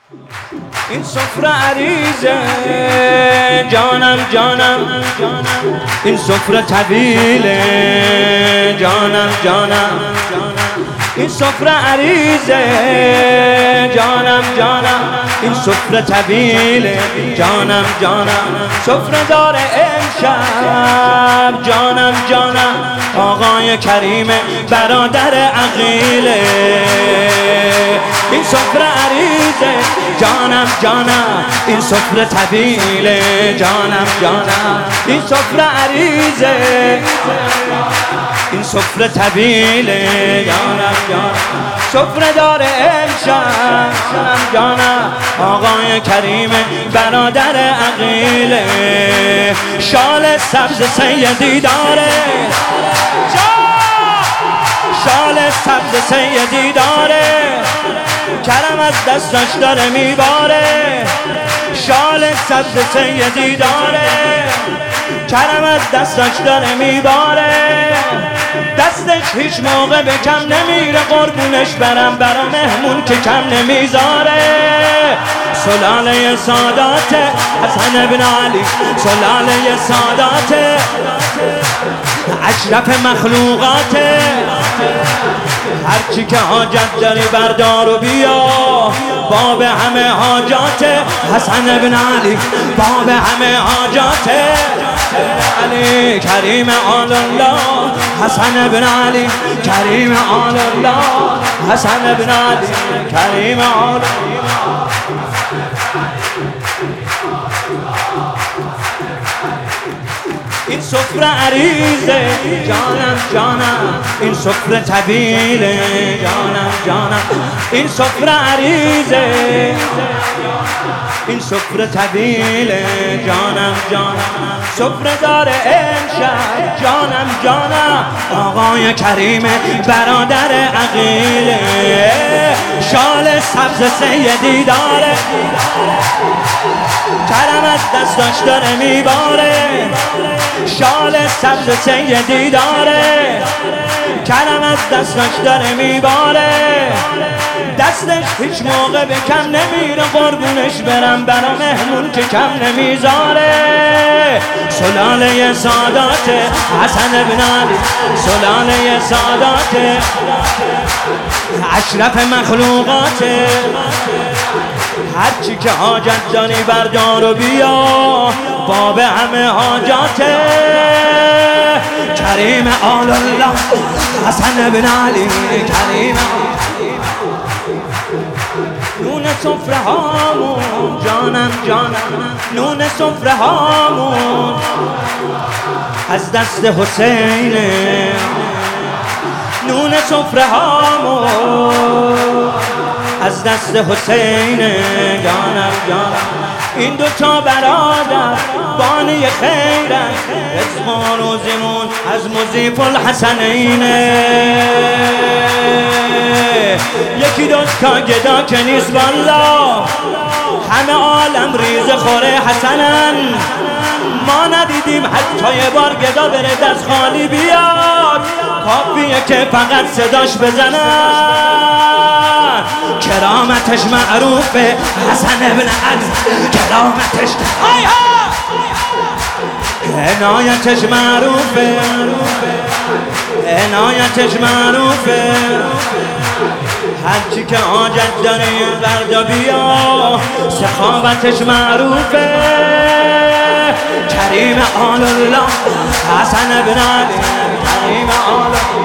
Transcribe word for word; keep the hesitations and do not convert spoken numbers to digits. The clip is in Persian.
این سفره عریضه جانم جانم این سفره طویله جانم جانم این سفره عریضه جانم جانم این سفره طویله جانم جانم سفره داره امشب جانم جانم آقای کریم برادر عقیله این سفره عریضه جانم جانم این سفره طویله جانم جانم این سفره عریضه این سفره طویله جانم جانم سفره داره امشب جانم جانم آقای کریم برادر عقیله شال سبز سیدی داره شال سبز سیدی داره کرم از دستش داره میباره شال سبز سیدی داره کرم از دستش داره میباره دستش هیچ موقع به کم نمیره قربونش برم برا مهمون که کم نمیذاره سلاله سادات حسن ابن علی سلاله سادات اشرف مخلوقات هرچی که حاجت داری بردار و بیا باب همه حاجات حسن ابن علی باب همه حاجات علی کریم آل الله حسن ابن علی کریم آل الله حسن ابن علی کریم آل این سفره عریضه جانم جانم این سفره طویله جانم جانم این سفره عریضه این سفره طویله جانم جانم سفره داره امشب جانم جانم آقای کریم برادر عقیله شال سبز سیدی داره کرم از دستاش داره میباره شال سبز سیدی داره کرم از دستاش داره میباره دستش هیچ موقع به کم نمیره قربونش برم برا مهمون که کم نمیذاره سلاله سادات حسن ابن علی سلاله سادات اشرف مخلوقات هرچی که حاجت داری بردار و بیا باب همه حاجات کریم آل الله حسن ابن علی کریم نون سفره هامون جانم جانم نون سفره هامون از دست حسینه نون سفره هامون از دست حسینه جانم جانم این دوتا برادر بانی خیرن رزق و روزیمون از مضیف الحسنینه یکی دوتا گدا که نیست والا همه عالم ریز خوره حسنن ما ندیدیم حتی یه بار گدا بره دست خالی بیاد کافیه که فقط صداش بزنن کرامتش معروفه حسن ابن علی کرامتش عنایتش معروفه عنایتش معروفه هرچی که حاجت داری بردا بیا سخاوتش معروفه کریم آل الله حسن ابن علی کریم آل الله